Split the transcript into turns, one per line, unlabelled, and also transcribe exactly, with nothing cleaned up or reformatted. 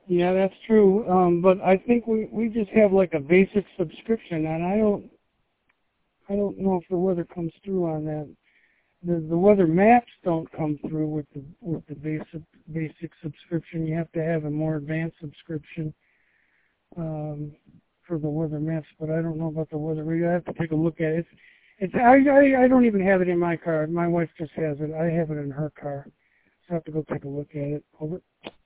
Yeah, that's true. Um, but I think we we just have like a basic subscription, and I don't I don't know if the weather comes through on that. The the weather maps don't come through with the with the basic basic subscription. You have to have a more advanced subscription um, for the weather maps. But I don't know about the weather radio. I have to take a look at it. It's, it's I, I I don't even have it in my car. My wife just has it. I have it in her car. So I have to go take a look at it. Over.